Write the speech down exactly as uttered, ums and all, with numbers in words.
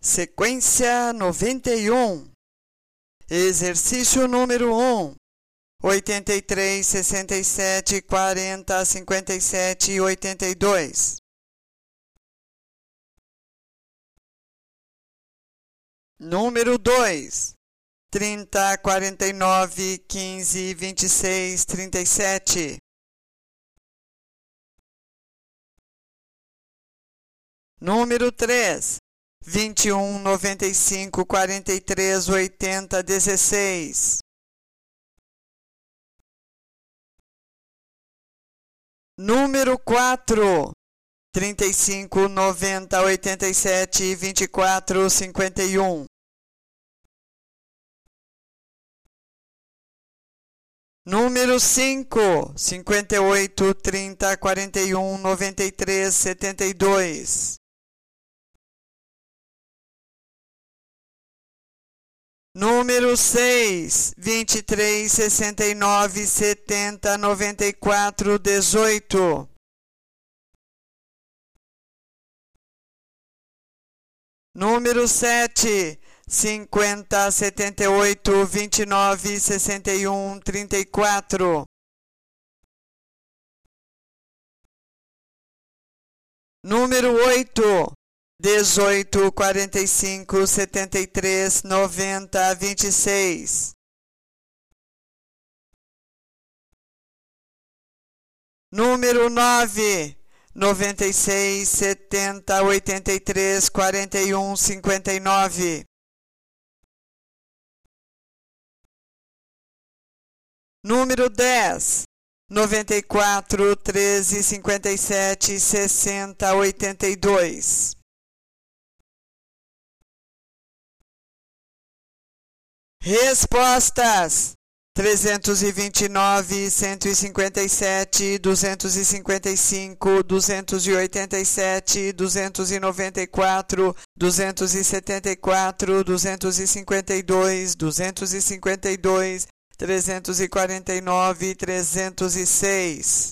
Sequência noventa e um. Exercício número um. oitenta e três, sessenta e sete, quarenta, cinquenta e sete e oitenta e dois. Número dois. trinta, quarenta e nove, quinze, vinte e seis, trinta e sete. Número três. vinte e um, noventa e cinco, quarenta e três, oitenta, dezesseis. Número quatro. trinta e cinco, noventa, oitenta e sete, vinte e quatro, cinquenta e um. Número cinco. cinquenta e oito, trinta, quarenta e um, noventa e três, setenta e dois. Número seis. vinte e três, sessenta e nove, setenta, noventa e quatro, dezoito. Número sete. cinquenta, setenta e oito, vinte e nove, sessenta e um, trinta e quatro. Número oito. dezoito, quarenta e cinco, setenta e três, noventa, vinte e seis. Número nove. noventa e seis, setenta, oitenta e três, quarenta e um, cinquenta e nove. Número dez. noventa e quatro, treze, cinquenta e sete, sessenta, oitenta e dois. Respostas: trezentos e vinte e nove, cento e cinquenta e sete, duzentos e cinquenta e cinco, duzentos e oitenta e sete, duzentos e noventa e quatro, duzentos e setenta e quatro, duzentos e cinquenta e dois, duzentos e cinquenta e dois, trezentos e quarenta e nove, trezentos e seis.